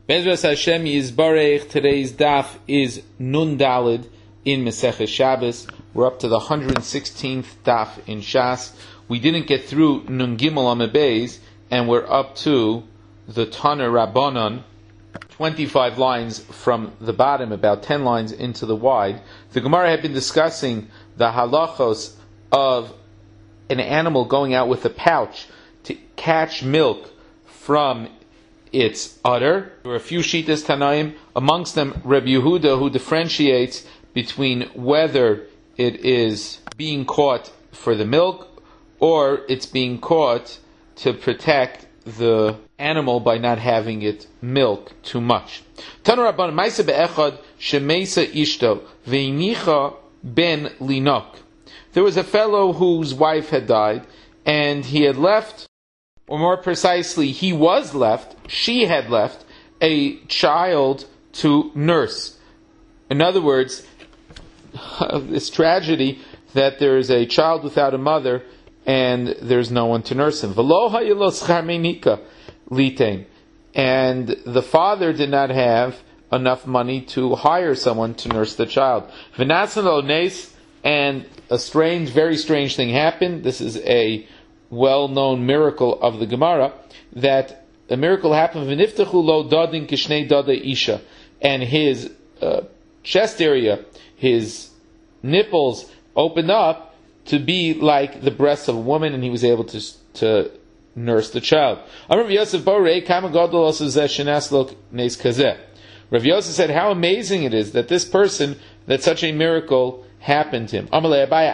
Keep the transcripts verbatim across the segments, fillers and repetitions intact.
Bezras Hashem Yizbarech. Today's daf is Nun Dalid in Maseches Shabbos. We're up to the one hundred sixteenth daf in Shas. We didn't get through Nun Gimel Amud Beis, and we're up to the Tana Rabbanon, twenty-five lines from the bottom, about ten lines into the wide. The Gemara had been discussing the halachos of an animal going out with a pouch to catch milk from its udder. There were a few Shitas Tanaim, amongst them Reb Yehuda, who differentiates between whether it is being caught for the milk or it's being caught to protect the animal by not having it milk too much. Tanu Rabban Maisa be'echad shemeisa ishto ve'inicha ben linok. There was a fellow whose wife had died, and he had left, or more precisely, he was left, she had left, a child to nurse. In other words, this tragedy that there is a child without a mother and there's no one to nurse him. And the father did not have enough money to hire someone to nurse the child. And a strange, very strange thing happened. This is a well-known miracle of the Gemara, that a miracle happened, and his uh, chest area, his nipples opened up to be like the breasts of a woman, and he was able to to nurse the child. Rav Yosef said, how amazing it is that this person, that such a miracle happened to him. How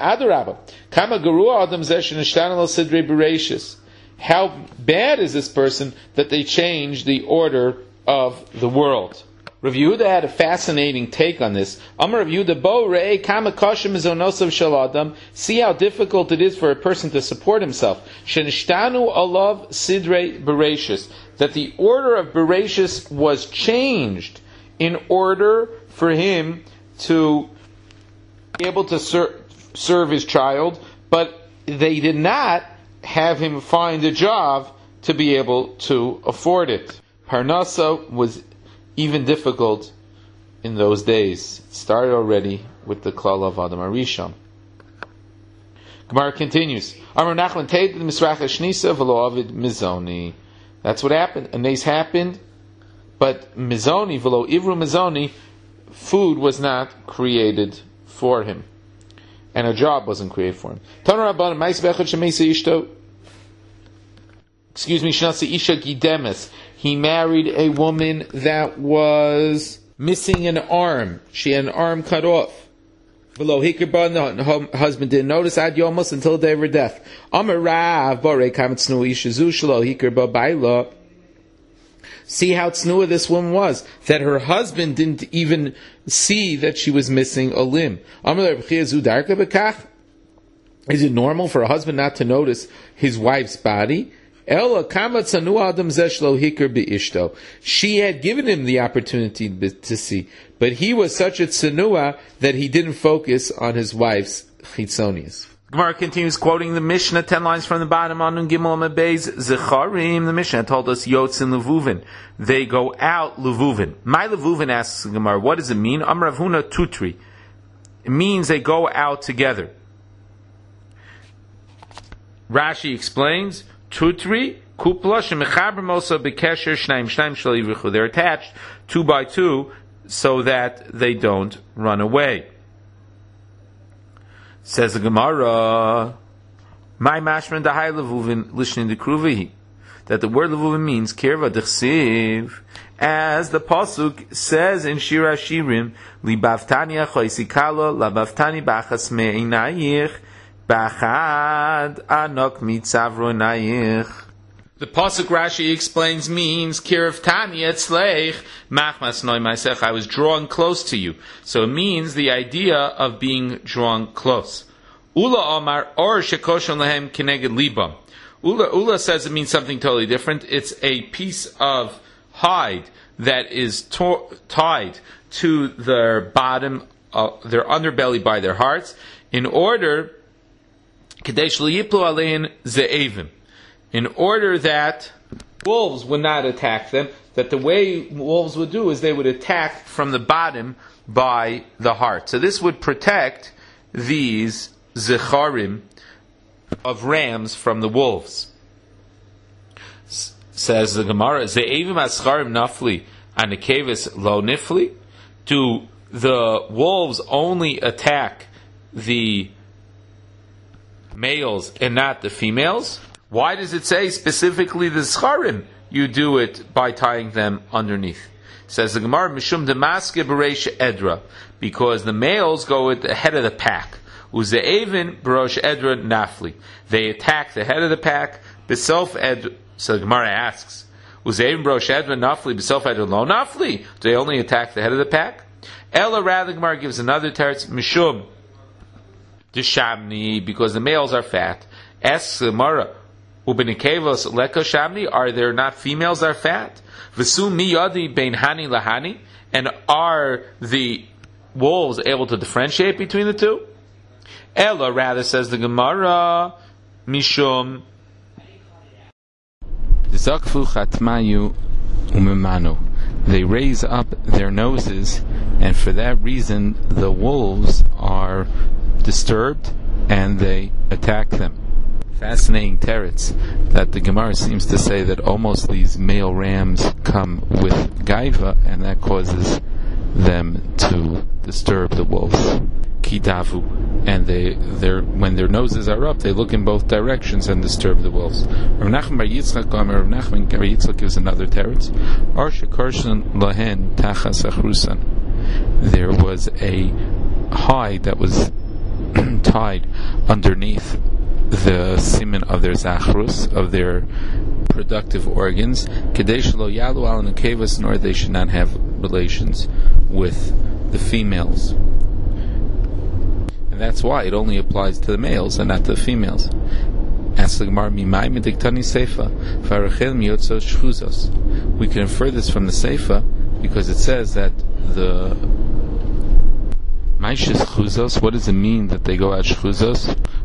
bad is this person that they changed the order of the world? Rav Yehuda had a fascinating take on this. Amar Rav Yehuda, bo re'eh kama kashim mizonosav shel adam. See how difficult it is for a person to support himself. Shenishtanu alav sidrei bereshis. That the order of bereshis was changed in order for him to be able to ser- serve his child, but they did not have him find a job to be able to afford it. Parnasa was even difficult in those days. It started already with the klal of Adam Arishon. Gemara continues. That's what happened. A nace happened, but mizoni, velo ivru mizoni, food was not created for him, and a job wasn't created for him. Excuse me, Shnasa Isha Gidemes. He married a woman that was missing an arm. She had an arm cut off. Below Hikirba, the husband didn't notice ad yomos until the day of her death. Amar Rav Borei Kamatznu Isha Zu Shelo Hikirba Baila. See how tznuah this woman was, that her husband didn't even see that she was missing a limb. Is it normal for a husband not to notice his wife's body? She had given him the opportunity to see, but he was such a tznuah that he didn't focus on his wife's chitzonius. Gemara continues quoting the Mishnah, ten lines from the bottom on Nun Gimel Amud Beis. Zecharim, the Mishnah told us, Yotzin Levuvin. They go out Levuvin. My Levuvin asks the Gemara, what does it mean? Amar Rav Huna Tutri. It means they go out together. Rashi explains, Tutri, Kupla, Shemechaber Mosa Bekesher Shnaim Shnaim Shalivichu. They're attached two by two so that they don't run away. Says the Gemara, my mashman dahai levuvin lishnin dekruvihi, that the word levuvin means kirva dechsiv, as the pasuk says in Shir Hashirim, libaftani achoisikala labaftani bachas me'inayich bachad anok mitzavro nayich. The pasuk Rashi explains means Kirav Tani Etzleich Machmas Noi Maisech. I was drawn close to you. So it means the idea of being drawn close. Ula Omar or Shekoshon Lehem Keneged Libam. Ula Ula says it means something totally different. It's a piece of hide that is to- tied to their bottom, uh, their underbelly by their hearts, in order Kadesh Liyiplu Alein Ze'evim. In order that wolves would not attack them, that the way wolves would do is they would attack from the bottom by the heart. So this would protect these zecharim of rams from the wolves. S- says the Gemara, Ze'evim ascharim nafli anekevis lo nifli? Do the wolves only attack the males and not the females? Why does it say specifically the zecharim? You do it by tying them underneath. Says the Gemara, Mishum demaske b'reish edra, because the males go at the head of the pack. Uze'evin b'rosh edra nafli. They attack the head of the pack. B'sof edra. So the Gemara asks, Uze'evin b'rosh edra nafli, b'sof edra lo nafli. Do they only attack the head of the pack? Ella rather, the Gemara gives another teretz, Mishum deshamni, because the males are fat. Asks the Gemara, Ubenikevos leko shamni, are there not females that are fat? V'su mi yadi bein hani lahani, and are the wolves able to differentiate between the two? Ella rather, says the Gemara, Mishum Zakfu chatmayu umemanu. They raise up their noses, and for that reason the wolves are disturbed and they attack them. Fascinating teretz that the Gemara seems to say that almost these male rams come with gaiva, and that causes them to disturb the wolves. Kidavu, and they, their when their noses are up, they look in both directions and disturb the wolves. Rav Nachman bar Yitzchak Rav Nachman bar Yitzchak gives another teretz. Arsha karshan lahen tachas achrusan. There was a hide that was tied underneath the siman of their zachrus, of their productive organs, kadesh lo yalu al nekevas, nor they should not have relations with the females. And that's why it only applies to the males and not to the females. Ask the Gemara, mimai mediktani seifa farachel miyotzo shchuzos. We can infer this from the seifa because it says that the Maishis chuzos, what does it mean that they go out shchuzos?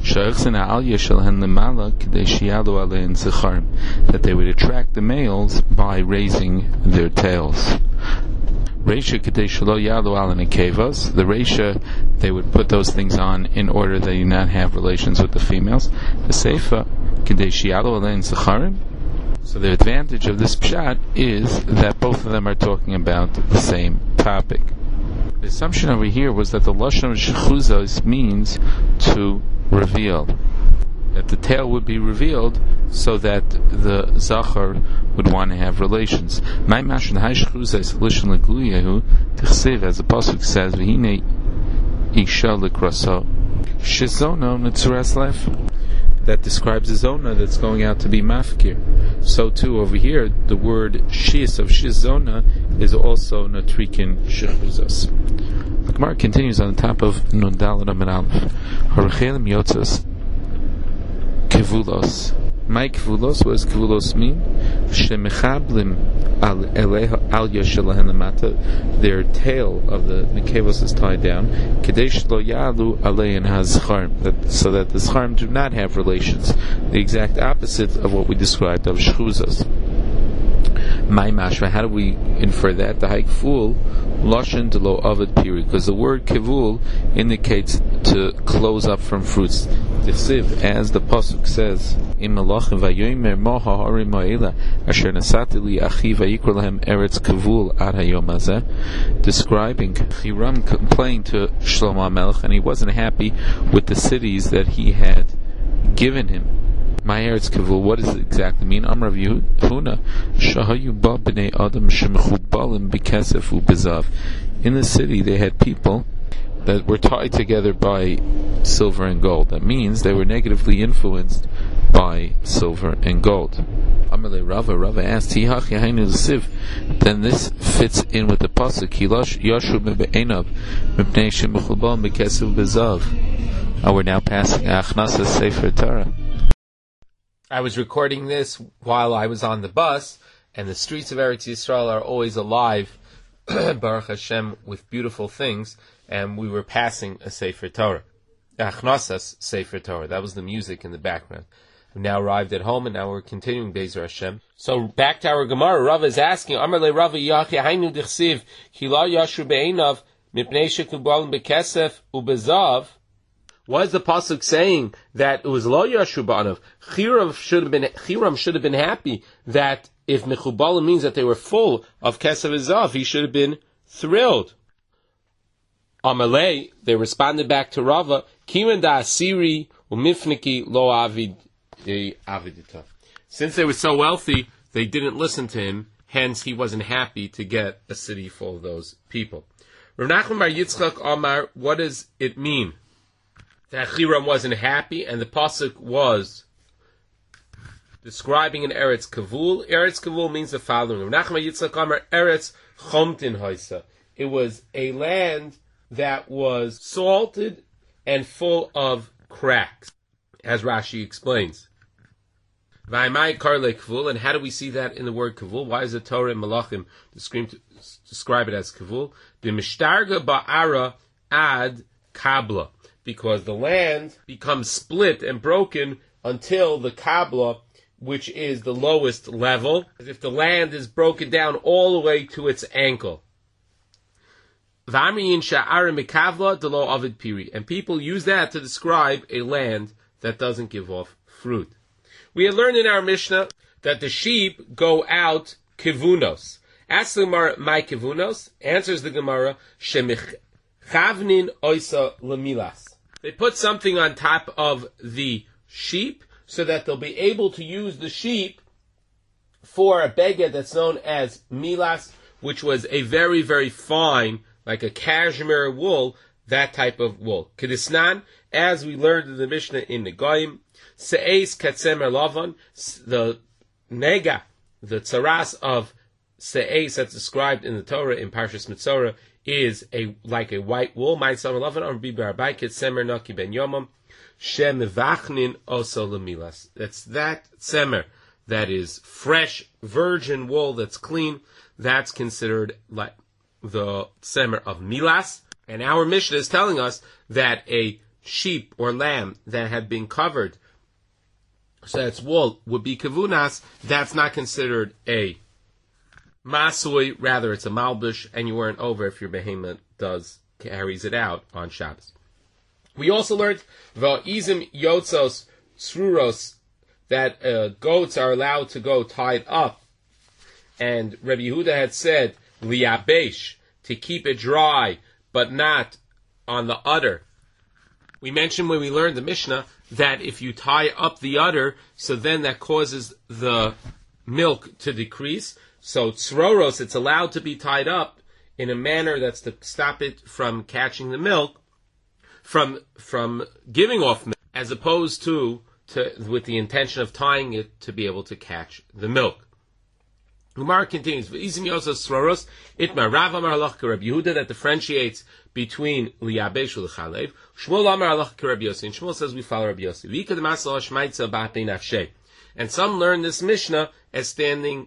That they would attract the males by raising their tails. Reisha kadeshalo yalo alani kevos. The reisha, they would put those things on in order that you not have relations with the females. The seifa kadeshiyalo alani zecharim. So the advantage of this pshat is that both of them are talking about the same topic. The assumption over here was that the lashon of shechuzos means to reveal, that the tail would be revealed so that the zachar would want to have relations. My mashon ha'shechuzos lishon legluyahu tichsev, as the pasuk says, v'hine isha lekraso shizono netzuras lef. That describes a zona that's going out to be mafkir. So too over here, the word shis of shizona is also natrikin shechuzos. The Gemara continues on the top of Nundal Amid Aleph. Harachelim yotzos kevulos. My kevulos, what does kevulos mean? Shemechablim al eleha al yashalahen lamata. Their tail of the nekevos is tied down. Kadesh lo yalu alein hazcharm, so that the zcharm do not have relations. The exact opposite of what we described of shchuzos. My mashma, how do we infer that? The haik fool loshen de lo avid piri, because the word kivul indicates to close up from fruits. The siv, as the pasuk says, im melachim vayomer moha harim ma'ila asher nasati li achi vayikra lahem eretz kivul ad hayom hazeh, describing Hiram complained to Shlomo HaMelech, and he wasn't happy with the cities that he had given him. My eretz kivul, what does it exactly mean? Amar Rav Yehuna, shahayu ba b'nei adam shemechubalim b'kesef u'bezav. In the city, they had people that were tied together by silver and gold. That means they were negatively influenced by silver and gold. Amalei Rava, Rava asked, Hihach yahainu l'siv. Then this fits in with the pasuk, Hilash yashu mebe'enav mipnei shemechubalim b'kesef u'bezav. And we're now passing Achnasa Sefer Torah. I was recording this while I was on the bus, and the streets of Eretz Yisrael are always alive, Baruch Hashem, with beautiful things, and we were passing a Sefer Torah. Achnasas Sefer Torah. That was the music in the background. We've now arrived at home, and now we're continuing Be'ezer Hashem. So back to our Gemara. Rava is asking, Amar le Rava Yachi Hainu Dichsiv Ki La Yashru Be'einav Mipnei Shekubalim Bekesef Ubezav. Why is the pasuk saying that it was Lo Yashru Be'einav? Chiram should have been Chiram should have been happy that if Mechubalim means that they were full of Kesef Ubezav, he should have been thrilled. Amalei, they responded back to Rava, Kiman da Asiri Umifniki Lo Avid Avidita. Since they were so wealthy, they didn't listen to him, hence he wasn't happy to get a city full of those people. Rav Nachman bar Yitzchak Amar, what does it mean that Chiram wasn't happy, and the pasuk was describing an Eretz Kavul? Eretz Kavul means the following. Rav Nachman bar Yitzchak Amar, Eretz Chomtin Hoysa. It was a land that was salted and full of cracks, as Rashi explains. V'aimai karle kavul, and how do we see that in the word kavul? Why is the Torah and Malachim describe it as kavul? The mishtarga ba'ara ad kabla, because the land becomes split and broken until the kabla, which is the lowest level, as if the land is broken down all the way to its ankle. And people use that to describe a land that doesn't give off fruit. We had learned in our Mishnah that the sheep go out kivunos. Ask the Gemara, my kivunos? Answers the Gemara, shemichavnin oisa lemilas. They put something on top of the sheep so that they'll be able to use the sheep for a beged that's known as milas, which was a very, very fine, like a cashmere wool, that type of wool. Kedisnan, as we learned in the Mishnah in the Goyim, Se'ez Katzemer Lavan, the nega, the tzaras of Se'ez that's described in the Torah, in Parshas Mitzorah, is a like a white wool. Ma'itzamer Lavan, Am Bibi Arbai, Ketzemer Naki Ben Yomam, Shem Vachnin Oso Lemilas. That's that tzemer that is fresh, virgin wool that's clean, that's considered like the tzemer of milas. And our Mishnah is telling us that a sheep or lamb that had been covered, so its wool would be kavunas, that's not considered a masui, rather it's a malbush, and you weren't over if your behemoth does, carries it out on Shabbos. We also learned va'izim yotzos sruros, that uh, goats are allowed to go tied up, and Rabbi Yehuda had said liyabesh, to keep it dry, but not on the udder. We mentioned when we learned the Mishnah that if you tie up the udder, so then that causes the milk to decrease. So tzroros, it's allowed to be tied up in a manner that's to stop it from catching the milk, from from giving off milk, as opposed to, to with the intention of tying it to be able to catch the milk. Gemara continues, V'izim yosas sroros, itma Rav amar halach Rabbi Yehuda, that differentiates between liyabesh and l'chalev. Shmuel amar halach Rabbi Yossi, and Shmuel says we follow Rabbi Yossi. V'ika d'masal hashmaitza b'atei nafshei. And some learn this Mishnah as standing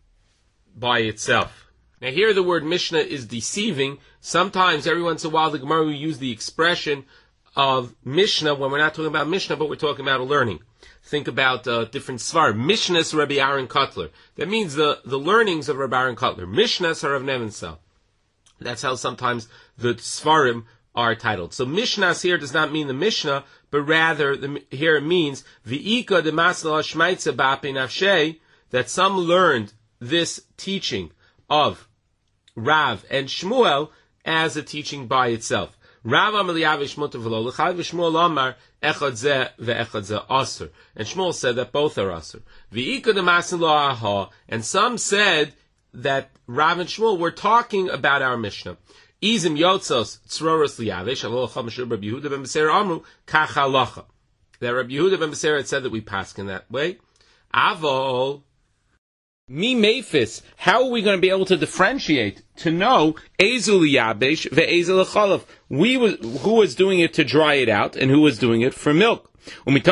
by itself. Now here the word Mishnah is deceiving. Sometimes, every once in a while, the Gemara will use the expression of Mishnah when we're not talking about Mishnah, but we're talking about a learning. Think about uh, different Svar. Mishnahs Rabbi Aaron Kotler. That means the, the learnings of Rabbi Aaron Kotler. Mishnahs are of Nevensel. That's how sometimes the Svarim are titled. So Mishnahs here does not mean the Mishnah, but rather the, here it means V'ika de Masla Shmaitza Ba'pe Nafshei, that some learned this teaching of Rav and Shmuel as a teaching by itself. Rav Amar Liyavish Mutar V'lo L'chai V'Shmuel Amar Echad Zeh Ve'echad Zeh Asur. And Shmuel said that both are Asur. V'ika d'masin lo aha. And some said that Rav and Shmuel were talking about our Mishnah. Izim Yotzos Tzroros Liyavish Alo L'cham Shur Rabbi Yehuda ben Beseira Amru Kach Halacha. That Rabbi Yehuda ben Beseira had said that we pass in that way. Avol Mi Mephis, how are we going to be able to differentiate, to know Ezel Yabesh ve'Ezel Chalav? We was, who was doing it to dry it out, and who was doing it for milk? And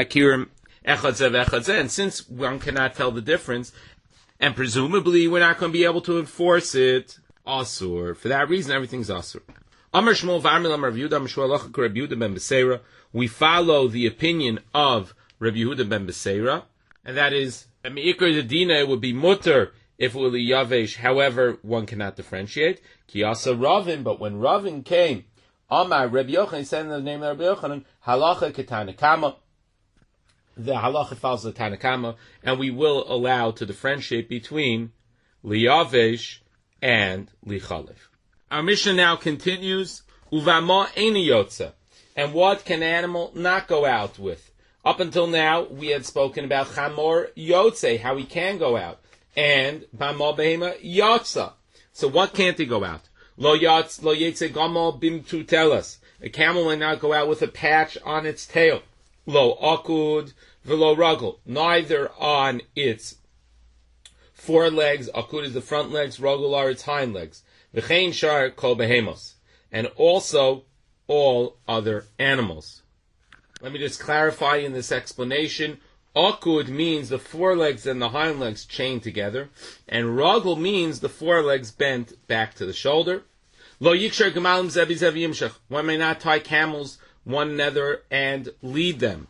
since one cannot tell the difference, and presumably we're not going to be able to enforce it, Asur. For that reason, everything's Asur. Amar Shmuel v'Amar Amar Rav Yehuda Amar Shmuel Lachak Rabbi Yehuda ben Beseira. We follow the opinion of Rabbi Yehuda ben Beseira, and that is, Me'ikar the Dina would be mutter if it were liyavesh, however, one cannot differentiate. Kiyasa Ravin, but when Ravin came, Amar Rabbi Yochanan said in the name of Rabbi Yochanan, halacha ketanakama. The halacha follows the Tanakama, and we will allow to differentiate between liyavesh and lichalif. Our Mishnah now continues, uvama eni yotza, and what can an animal not go out with? Up until now, we had spoken about chamor yotze, how he can go out, and bama behema yotza. So what can't he go out? Lo yotz, lo yetze gamo bimtutelas. A camel may not go out with a patch on its tail. Lo akud velo ruggle, neither on its forelegs. Akud is the front legs, ruggle are its hind legs. V'chein shar kol behemos, and also all other animals. Let me just clarify in this explanation. Akud means the forelegs and the hind legs chained together, and ruggle means the forelegs bent back to the shoulder. Lo yikshar gemalim zevi zevi yimshach. One may not tie camels one another and lead them.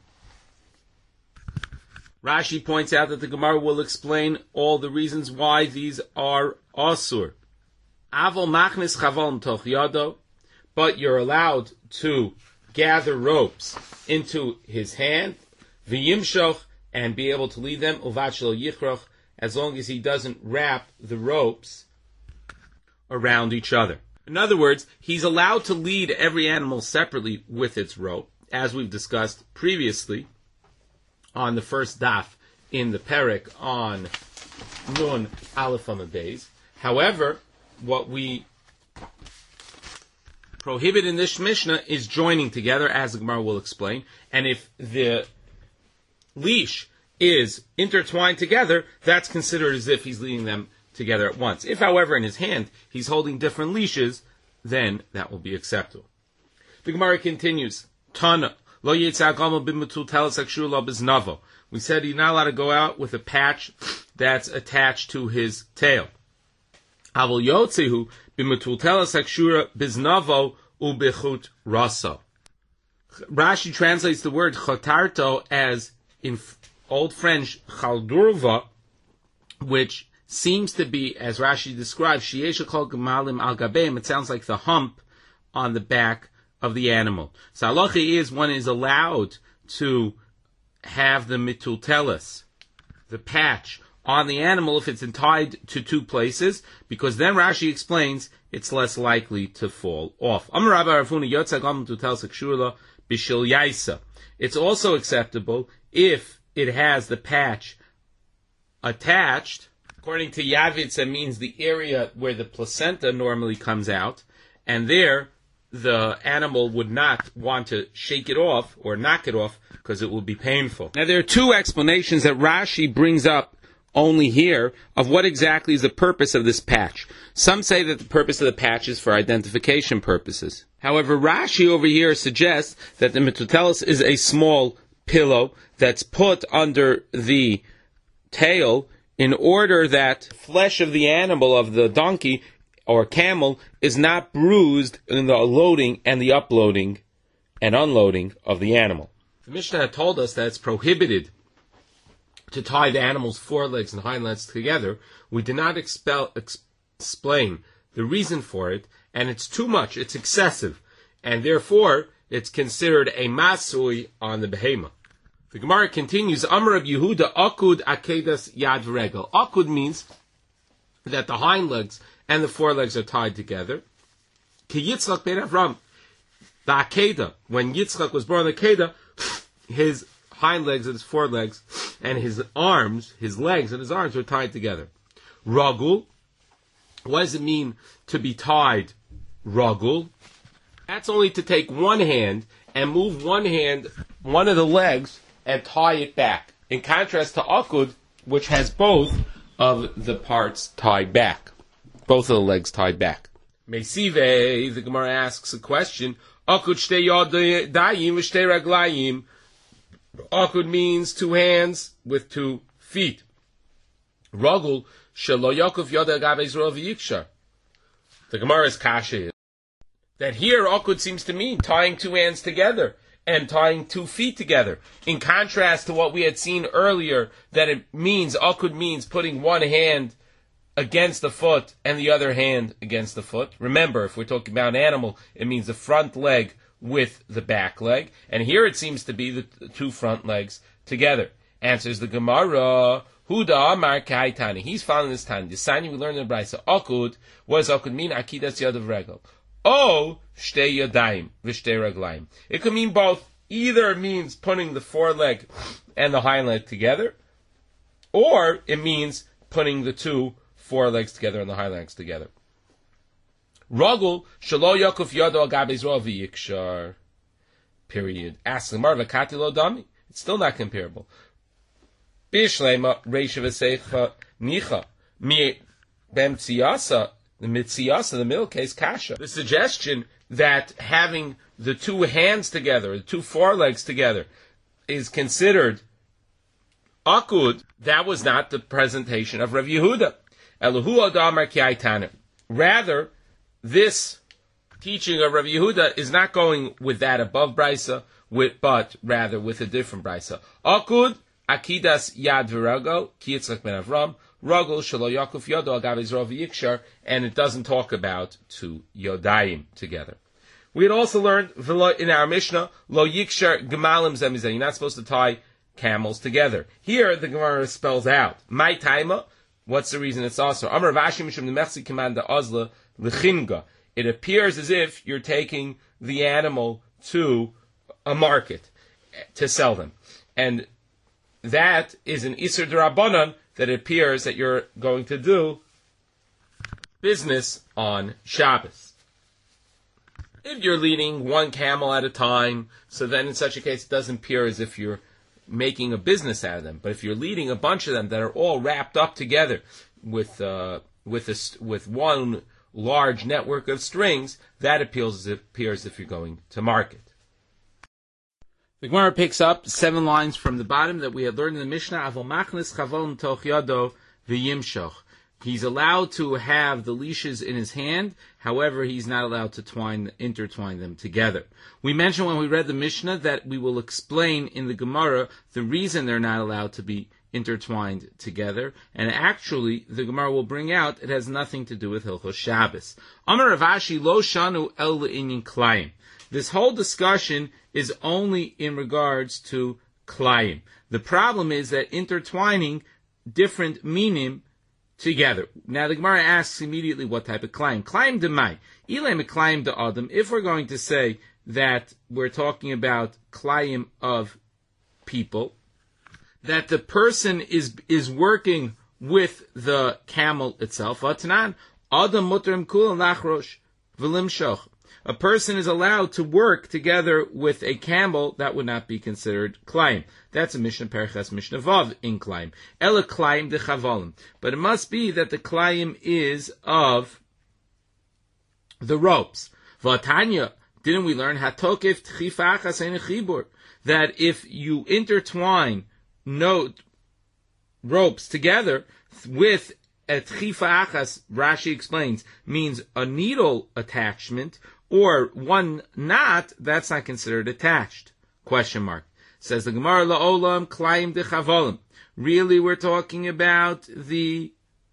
Rashi points out that the Gemara will explain all the reasons why these are asur. Avol machnis chaval toch yado, but you're allowed to gather ropes into his hand, v'yimshoch, and be able to lead them, uvat shelo yichroch, as long as he doesn't wrap the ropes around each other. In other words, he's allowed to lead every animal separately with its rope, as we've discussed previously on the first daf in the Perek on Nun Aleph Amud Beis. However, what we prohibit in this Mishnah is joining together, as the Gemara will explain. And if the leash is intertwined together, that's considered as if he's leading them together at once. If, however, in his hand he's holding different leashes, then that will be acceptable. The Gemara continues, Tana, lo yitzah gamo b'metul telas akshur lo biznavo. We said he's not allowed to go out with a patch that's attached to his tail. Avol yotzehu b'metul telas akshura biznavo u'bechut rasa. Rashi translates the word chotarto as, in Old French, chaldurva, which seems to be, as Rashi describes, sheyesha kol gemalim al gabeim. It sounds like the hump on the back of the animal. So halacha is one is allowed to have the mitultelis, the patch, on the animal if it's tied to two places, because then Rashi explains it's less likely to fall off. It's also acceptable if it has the patch attached. According to Yavitz, it means the area where the placenta normally comes out, and there the animal would not want to shake it off or knock it off because it would be painful. Now there are two explanations that Rashi brings up only here of what exactly is the purpose of this patch. Some say that the purpose of the patch is for identification purposes. However, Rashi over here suggests that the mitutelis is a small pillow that's put under the tail in order that flesh of the animal, of the donkey or camel, is not bruised in the loading and the uploading and unloading of the animal. The Mishnah had told us that it's prohibited to tie the animal's forelegs and hind legs together. We did not expel, ex- explain the reason for it, and it's too much, it's excessive, and therefore it's considered a masui on the behema. The Gemara continues, Amar Reb Yehuda, akud akedas yad v'regel. Akud means that the hind legs and the forelegs are tied together. Ki Yitzchak ben Avram, the akeda, when Yitzchak was born, the akeda, his hind legs and his forelegs and his arms, his legs and his arms were tied together. Ragul, what does it mean to be tied ragul? That's only to take one hand and move one hand, one of the legs, and tie it back. In contrast to akud, which has both of the parts tied back. Both of the legs tied back. Meisive, the Gemara asks a question, akud shtei yadayim v'shtei raglayim. Akud means two hands with two feet. Ragul shelo yakuf yada gav Yisrael v'yikshar. The Gemara's kasha is that here akud seems to mean tying two hands together, and tying two feet together. In contrast to what we had seen earlier, that it means, akud means putting one hand against the foot and the other hand against the foot. Remember, if we're talking about an animal, it means the front leg with the back leg. And here it seems to be the two front legs together. Answers the Gemara, Huda Amar Kaitani. He's following this time. The sign we learned in the Brisa. Akud, what does akud mean? Akidas yadav regel. O shtei yadayim v'shtei raglayim. It could mean both. Either it means putting the foreleg and the hind leg together, or it means putting the two forelegs together and the hind legs together. Ragul shelo yakuf yado al gabe zroa v'yikshar. Period. Ask the Gemara v'kati lo dami. It's still not comparable. Bishlema reisha v'seicha nicha mi b'mtziyasa. The mitziyasa, the middle case, kasha. The suggestion that having the two hands together, the two forelegs together, is considered akud, that was not the presentation of Rav Yehuda. Elahu adamar ki'aitana. Rather, this teaching of Rav Yehuda is not going with that above brisa, with, but rather with a different brisa. Akud, akidas yad v'ragel, ki Yitzchak ben Avram, ragel shelo yakuf yodo agav Yisrael v'yikshar, and it doesn't talk about two yodayim together. We had also learned in our Mishnah, lo yikshar gemalim zemizeh, you're not supposed to tie camels together. Here, the Gemara spells out, my taima, what's the reason it's also? Amar Vashi mishum nemechzi commanda ozla lechinga. It appears as if you're taking the animal to a market to sell them. And that is an Isur D'Rabbanan, that it appears that you're going to do business on Shabbos. If you're leading one camel at a time, so then in such a case it doesn't appear as if you're making a business out of them. But if you're leading a bunch of them that are all wrapped up together with uh, with a, with one large network of strings, that appears as if, appears as if you're going to market. The Gemara picks up seven lines from the bottom that we had learned in the Mishnah. Avol machnis chavol toch yado v'yimshoch. He's allowed to have the leashes in his hand, however, he's not allowed to twine, intertwine them together. We mentioned when we read the Mishnah that we will explain in the Gemara the reason they're not allowed to be intertwined together, and actually, the Gemara will bring out it has nothing to do with Hilchos Shabbos. Amar Rav Ashi lo shanu el le'inyan klayim. This whole discussion is only in regards to klayim. The problem is that intertwining different minim together. Now the Gemara asks immediately what type of klayim. Klayim demai. Ilay meklayim de adam. If we're going to say that we're talking about klayim of people, that the person is is working with the camel itself. V'atanan adam muterim kul nachrosh v'limshoch. A person is allowed to work together with a camel, that would not be considered klayim. That's a Mishnah Perches Mishnah Vav in klayim. Ela klayim de chavolim. But it must be that the klayim is of the ropes. V'atanya, didn't we learn hatokif tchifa achas ein chibur, that if you intertwine note ropes together with a tchifa achas, Rashi explains, means a needle attachment, or one knot, that's not considered attached. Question mark. Says the Gemara, la'olam klayim de chavolim. Really, we're talking about the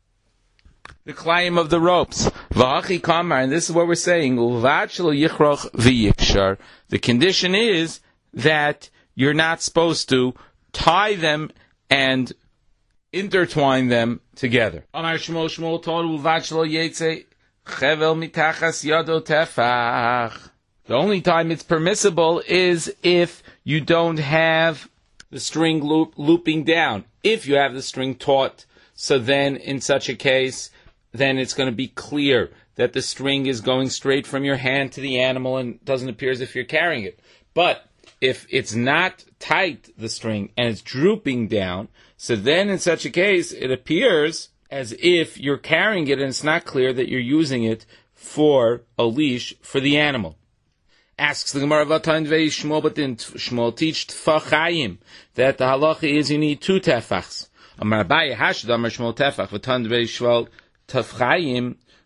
the klayim of the ropes. V'achi kamar, and this is what we're saying, uvad shelo yichroch v'yikshar. The condition is that you're not supposed to tie them and intertwine them together. Amar Shmuel, Shmuel told uvad shelo yetze chevel mitachas yado tefach. The only time it's permissible is if you don't have the string loop, looping down. If you have the string taut, so then in such a case, then it's going to be clear that the string is going straight from your hand to the animal and doesn't appear as if you're carrying it. But if it's not tight, the string, and it's drooping down, so then in such a case, it appears as if you're carrying it and it's not clear that you're using it for a leash for the animal. Asks the Gemara, Vatan vei Shmuel, but didn't Shmuel teach tefachayim, that the halacha is you need two tefachs. Amar Abaye hashad Amar Shmuel tefach, Vatan vei Shmuel tefachayim,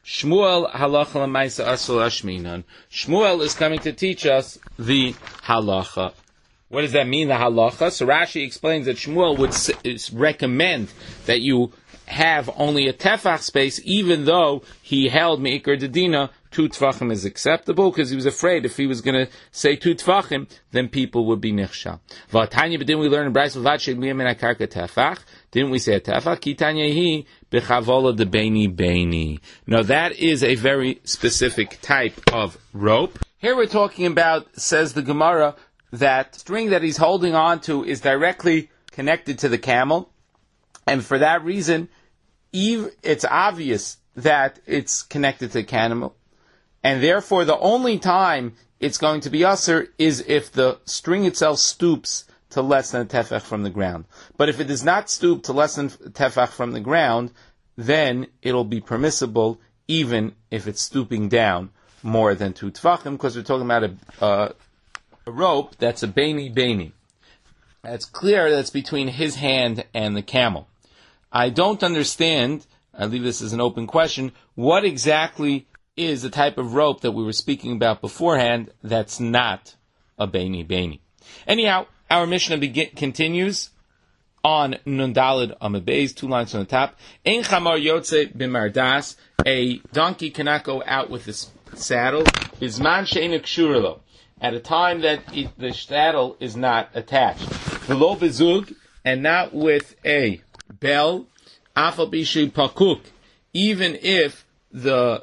Shmuel halacha l'maisa asul ashminan. Shmuel is coming to teach us the halacha. What does that mean, the halacha? So Rashi explains that Shmuel would s- recommend that you have only a tefach space, even though he held meikar dedina, two tefachim is acceptable, because he was afraid if he was going to say two tefachim, then people would be nichshal. V'atanya, but didn't we learn in Bryce v'vatsheg liyamin akarka tefach? Didn't we say a tefach? Kitanya hi b'chavola de beini beini. No, that is a very specific type of rope. Here we're talking about, says the Gemara, that string that he's holding on to is directly connected to the camel, and for that reason, it's obvious that it's connected to the camel, and therefore the only time it's going to be usher is if the string itself stoops to less than a tefach from the ground. But if it does not stoop to less than a tefach from the ground, then it'll be permissible even if it's stooping down more than two tefachim, because we're talking about a, uh, a rope that's a beini beini. It's clear that's between his hand and the camel. I don't understand, I leave this as an open question, what exactly is the type of rope that we were speaking about beforehand that's not a beini beini. Anyhow, our Mishnah begin, continues on Nun Daled Amud Beis, two lines on the top. Ein chamar yotze b'mardas, a donkey cannot go out with his saddle, bizman she'ein kshura lo, at a time that it, the saddle is not attached. V'lo bezug, and not with a bell, afal bishu pakuk, even if the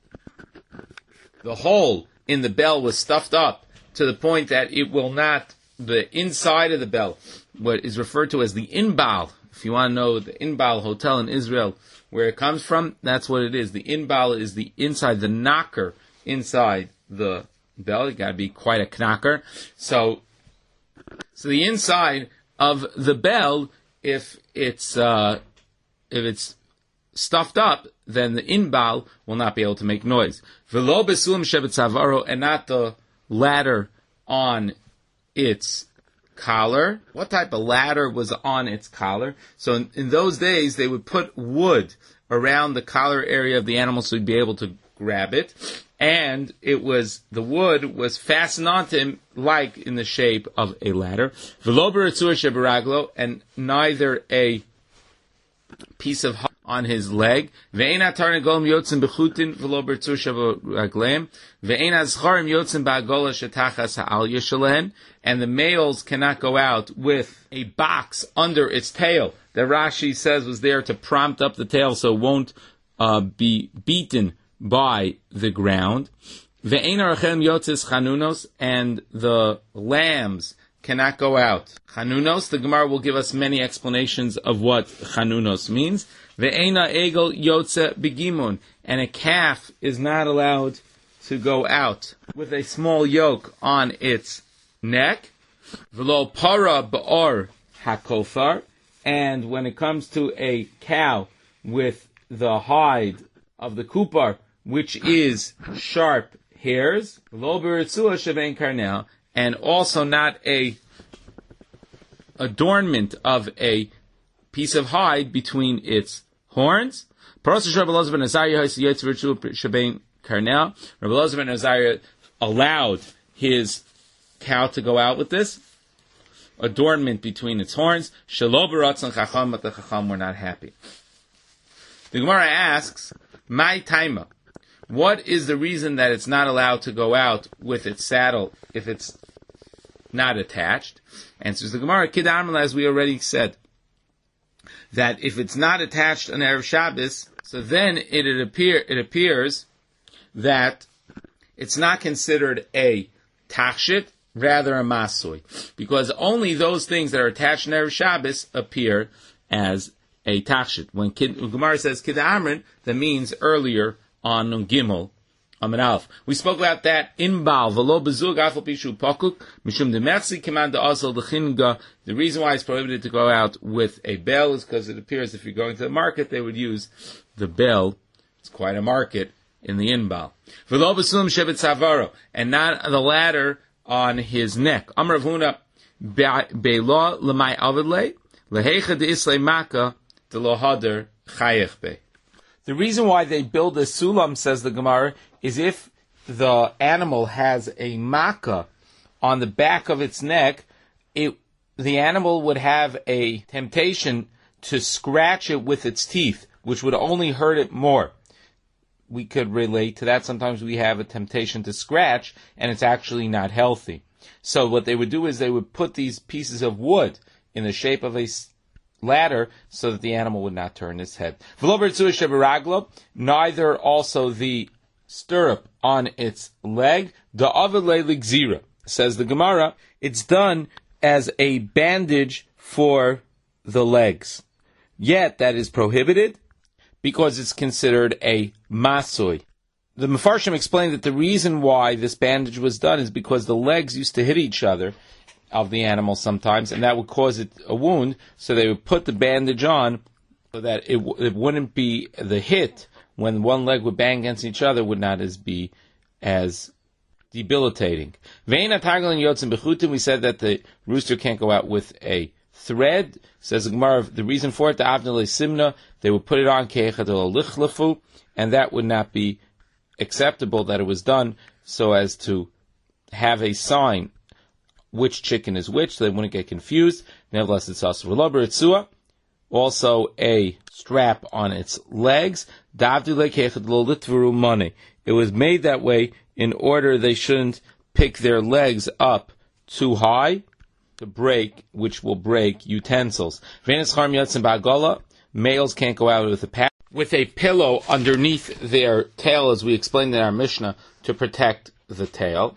the hole in the bell was stuffed up to the point that it will not, the inside of the bell, what is referred to as the inbal. If you want to know the Inbal Hotel in Israel, where it comes from, that's what it is. The inbal is the inside, the knocker inside the bell. You got to be quite a knocker. So, so the inside of the bell, if it's uh, if it's stuffed up, then the inbal will not be able to make noise. V'lo besulim shevet savaro, and not the ladder on its collar. What type of ladder was on its collar? So in, in those days, they would put wood around the collar area of the animal so you'd be able to grab it. And it was, the wood was fastened onto him like in the shape of a ladder. V'lo b'ritzur shebaraglo, and neither a piece of on his leg. Ve'ena tarnagolm yotzim bechutin v'lo b'ritzur shebaragleim. Ve'ena zcharim yotzim ba'agola shetachas ha'al yeshalahen. And the males cannot go out with a box under its tail that Rashi says was there to prompt up the tail so it won't uh, be beaten by the ground. Ve'ena rachem yotzis chanunos, and the lambs cannot go out. Chanunos, the Gemara will give us many explanations of what chanunos means. Ve'ena egel yotze begimun, and a calf is not allowed to go out with a small yoke on its neck. V'lo para ba'or hakofar, and when it comes to a cow with the hide of the kupar, which is sharp hairs, v'lo b'ritzua shevein karnel, and also not a adornment of a piece of hide between its horns. Rabbi Elazar ben Azariah allowed his cow to go out with this adornment between its horns. Shelo b'ratzon chacham, but the chacham were not happy. The Gemara asks, "My taima, what is the reason that it's not allowed to go out with its saddle if it's not attached?" Answers the Gemara, Kid Amrla, as we already said, that if it's not attached on Erev Shabbos, so then it, it appear it appears that it's not considered a tachshit, rather a masui, because only those things that are attached in Erev Shabbos appear as a tachshit. When Kid, Gemara says Kid Amrin, that means earlier on Nun Gimel Amud Aleph. We spoke about that in Baal. V'lo bezug afal pishu pakuk mishum demersi command asal dechinga. The reason why it's prohibited to go out with a bell is because it appears if you're going to the market, they would use the bell. It's quite a market in the inbal. V'lo besum shevet savaro, and not the ladder on his neck. Amar Avuna be'lo lemay avidle lehecha de islay maka de lohader chayech be. The reason why they build a sulam, says the Gemara, is if the animal has a makkah on the back of its neck, it the animal would have a temptation to scratch it with its teeth, which would only hurt it more. We could relate to that. Sometimes we have a temptation to scratch, and it's actually not healthy. So what they would do is they would put these pieces of wood in the shape of a ladder so that the animal would not turn its head. Neither also the stirrup on its leg. Says the Gemara, it's done as a bandage for the legs. Yet that is prohibited because it's considered a masui. The Mefarshim explained that the reason why this bandage was done is because the legs used to hit each other of the animal sometimes, and that would cause it a wound, so they would put the bandage on so that it, w- it wouldn't be the hit when one leg would bang against each other would not as be as debilitating. We said that the rooster can't go out with a thread. Says the Gemara, the reason for it, the Avnei Simna, they would put it on keichatol, and that would not be acceptable that it was done so as to have a sign which chicken is which, so they wouldn't get confused. Nevertheless, it's also relaber. Also a strap on its legs. It was made that way in order they shouldn't pick their legs up too high to break, which will break utensils. Males can't go out with a pack, with a pillow underneath their tail, as we explained in our Mishnah, to protect the tail.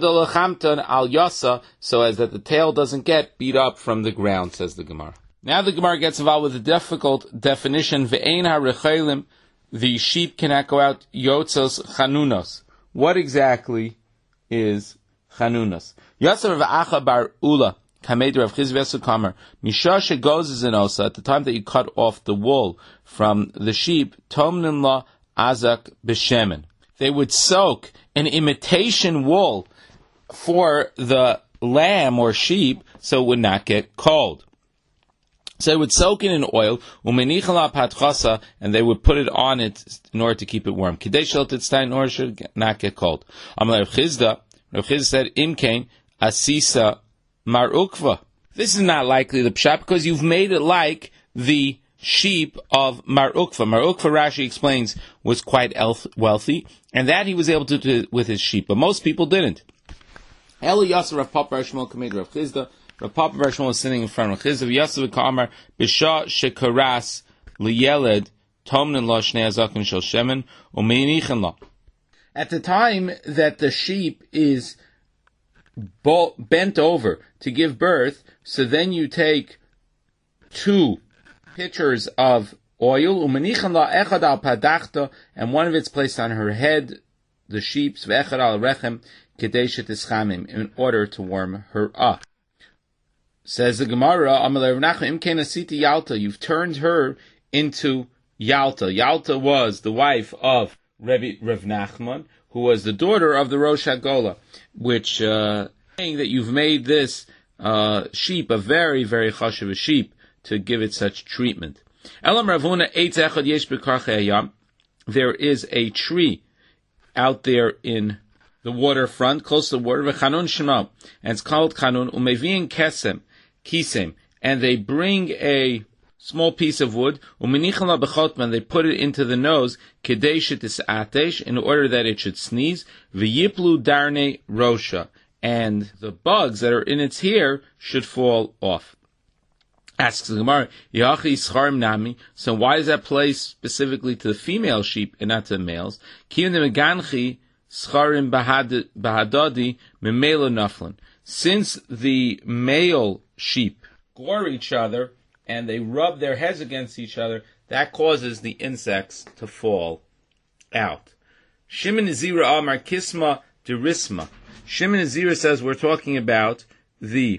So as that the tail doesn't get beat up from the ground, says the Gemara. Now the Gemara gets involved with a difficult definition. The sheep cannot go out yotzos chanunos. What exactly is chanunos? Yosef Acha bar Ula, Kamed Rav Chizvesu Kamer, Misha shegozes in osa, at the time that you cut off the wool from the sheep, Tomnin la azak b'shemen. They would soak an imitation wool for the lamb or sheep so it would not get cold. So they would soak it in oil, and they would put it on it in order to keep it warm. In order to should not get cold. Rav Chizda said, Imkain asisa marukva. This is not likely the pshat because you've made it like the sheep of Marukva. Marukva, Rashi explains, was quite elf- wealthy, and that he was able to do with his sheep, but most people didn't. Eli Yasser Rav Papa Rashmol Kamed Rav Chizda. Rav Papa Rashmol was sitting in front of Chizda. Yasser Kamar Bisha Shekaras Liyeled Tomnin Lo Shnei Azakim Shel Shemen Umeinichen Lo. At the time that the sheep is bo- bent over to give birth, so then you take two pitchers of oil, and one of it's placed on her head, the sheep's, in order to warm her up. Says the Gemara, you've turned her into Yalta. Yalta was the wife of Rebbe Rav Nachman, who was the daughter of the Rosh HaGola, which, uh, saying that you've made this uh, sheep a very, very chashuv sheep, to give it such treatment. Elam Ravuna eitz echad yesh b'karchei hayam. There is a tree out there in the waterfront, close to the water, v'chanun shema, and it's called chanun, umeviin kesem, kisem, and they bring a small piece of wood, umenichan la b'chotman, they put it into the nose, kedei shetis atesh, in order that it should sneeze, v'yiplu darnei rosha, and the bugs that are in its hair should fall off. Asks the Gemara, Yachi Scharim Nami, so why does that play specifically to the female sheep and not to the males? Since the male sheep gore each other and they rub their heads against each other, that causes the insects to fall out. Shimon Nazira Amar Kisma Derisma. Shimon Nazira says we're talking about the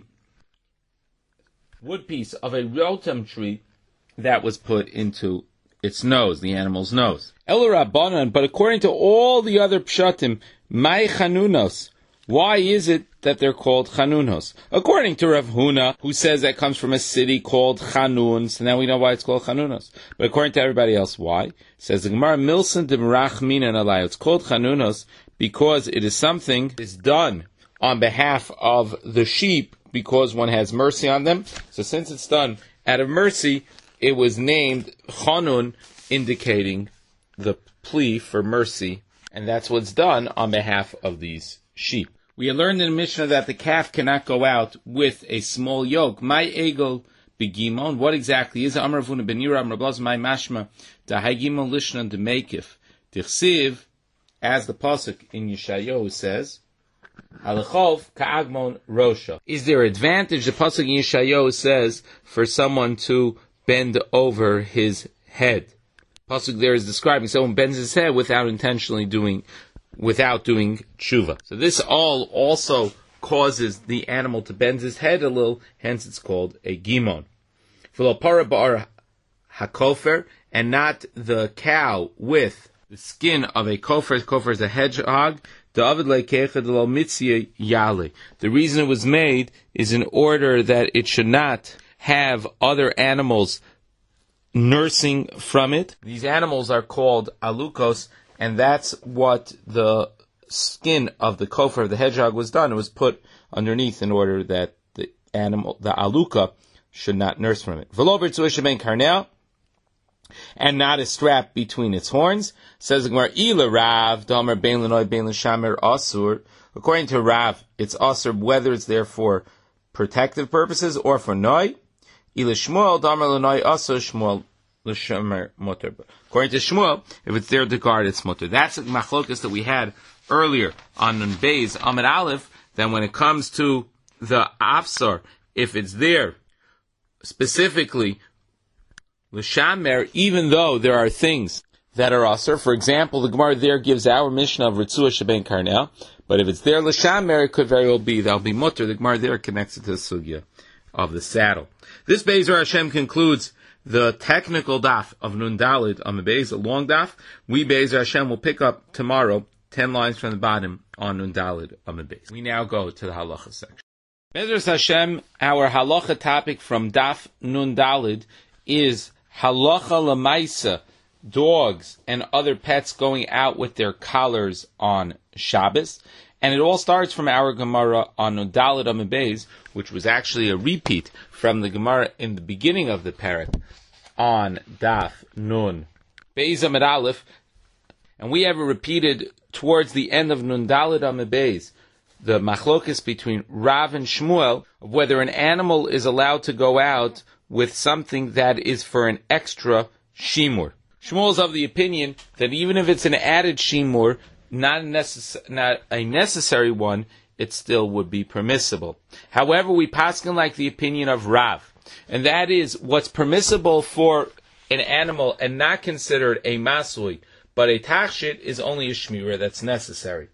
wood piece of a rotem tree that was put into its nose, the animal's nose. El Rabbanan, but according to all the other pshatim, Mai Chanunos, why is it that they're called Chanunos. According to Rav Huna, who says that comes from a city called Chanun, so now we know why it's called Chanunos. But according to everybody else, why? It says the Gemara, Milson de Merachminan alai. It's called Chanunos because it is something that is done on behalf of the sheep because one has mercy on them. So since it's done out of mercy, it was named Chanun, indicating the plea for mercy, and that's what's done on behalf of these sheep. We had learned in the Mishnah that the calf cannot go out with a small yoke. My egel begimon. What exactly is it? Amar Avuna ben Yira, Amar Blaz, my mashma, da haygimon lishnan de mekif. Dichsiv, as the pasuk in Yeshayahu says, Alechov ka'agmon rosha. Is there advantage, the pasuk in Yeshayahu says, for someone to bend over his head? Pasuk there is describing someone bends his head without intentionally doing, without doing tshuva. So this all also causes the animal to bend his head a little, hence it's called a gimon. V'lo para ba'ar hakofer, and not the cow with the skin of a kofer. Kofer is a hedgehog. The reason it was made is in order that it should not have other animals nursing from it. These animals are called alukos, and that's what the skin of the kofer, of the hedgehog, was done. It was put underneath in order that the animal, the aluka, should not nurse from it. And not a strap between its horns. Says the Gemara, Ila Rav, Damer Bein Lenoy Bein L'Shamer Asur. According to Rav, it's Asur whether it's there for protective purposes or for Noi. Ila Shmuel, Damer Lenoy Asur, Shmuel L'Shamer Motor. According to Shmuel, if it's there to guard, it's Motor. That's the machlokas that we had earlier on Nun Beis Amid Aleph, that when it comes to the Afsar, if it's there specifically L'shamer, even though there are things that are asur. For example, the Gemara there gives our Mishnah of Ritzua Sheben Karnel, but if it's there L'shamer, it could very well be that'll be mutter. The Gemara there connects it to the sugya of the saddle. This Be'ezer Hashem concludes the technical daf of Nun Dalid on the Be'ez, a long daf. We Be'ezer Hashem will pick up tomorrow ten lines from the bottom on Nun Dalid on the Be'ez. We now go to the halacha section. Be'ezer Hashem, our halacha topic from daf Nun Dalid is halacha lemaisa, dogs and other pets going out with their collars on Shabbos. And it all starts from our Gemara on Nun Daled Amud Beis, which was actually a repeat from the Gemara in the beginning of the parak on Daf Nun Beis Amud Aleph. And we have it repeated towards the end of Nun Daled Amud Beis, the machlokas between Rav and Shmuel, of whether an animal is allowed to go out with something that is for an extra shimur. Shmuel's of the opinion that even if it's an added shimur, not a, necess- not a necessary one, it still would be permissible. However, we paskin like the opinion of Rav, and that is what's permissible for an animal and not considered a masui, but a tachshit is only a shmirah that's necessary.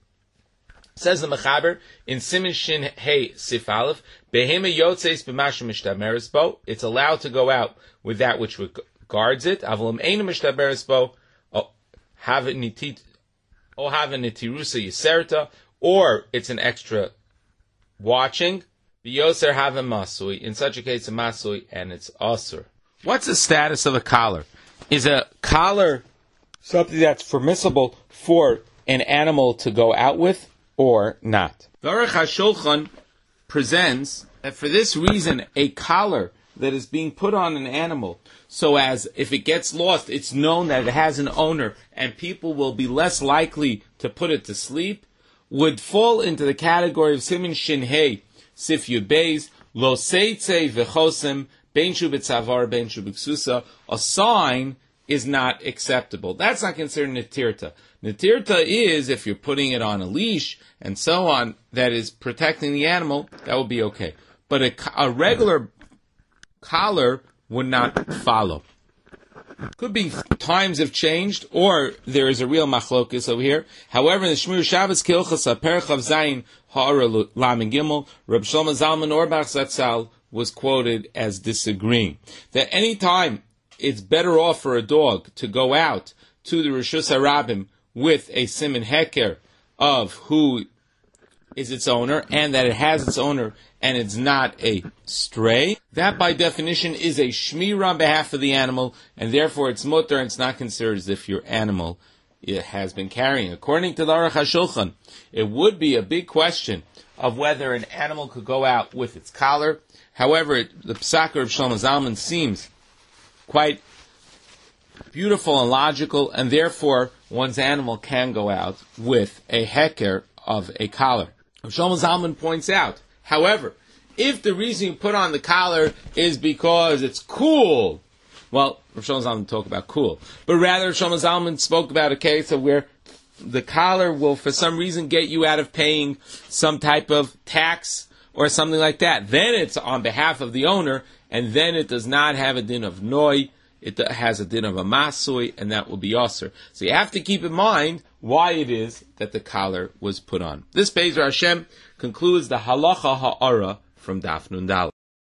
Says the Mechaber in Siman Shin Hey Sif Aleph, Behema Yotzeis b'Masha Mishtaberes Bo. It's allowed to go out with that which guards it. Avalim Eina Mishtaberes Bo. Oh, have it nitit. Oh, have it nitirusa yiserta. Or it's an extra watching. B'Yoser have a masui. In such a case, a masui and it's asur. What's the status of a collar? Is a collar something that's permissible for an animal to go out with, or not? The Aruch HaShulchan presents that for this reason, a collar that is being put on an animal, so as if it gets lost, it's known that it has an owner, and people will be less likely to put it to sleep, would fall into the category of Siman Shin Hey Sif Yud Beis, Lo Seitze V'Chosem, Ben Shu B'Tzavar, Ben Shu B'Ksusa. A sign is not acceptable. That's not considered Netirta. Netirta is if you're putting it on a leash and so on, that is protecting the animal, that would be okay. But a, a regular collar would not follow. Could be times have changed, or there is a real machlokus over here. However, in the Shmir Shabbos Kilchas HaPerech Chav Zayin Ha'ara Lamed Gimel, Reb Shlomo Zalman Auerbach Zatzal was quoted as disagreeing that any time it's better off for a dog to go out to the Rishus HaRabim with a siman heker of who is its owner and that it has its owner and it's not a stray, that by definition is a shmira on behalf of the animal, and therefore it's mutter and it's not considered as if your animal it has been carrying. According to the Aruch HaShulchan, it would be a big question of whether an animal could go out with its collar. However, it, the Pesachar of Shlomo Zalman seems quite beautiful and logical, and therefore one's animal can go out with a heker of a collar. Shlomo Zalman points out, however, if the reason you put on the collar is because it's cool, well, Rav Shlomo Zalman talk about cool, but rather Rav Shlomo Zalman spoke about a case of where the collar will, for some reason, get you out of paying some type of tax or something like that. Then it's on behalf of the owner, and then it does not have a din of noi, it has a din of a masui, and that will be yasser. So you have to keep in mind why it is that the collar was put on. This Be'ezer Hashem concludes the halacha ha'ara from Daf Nun Daled.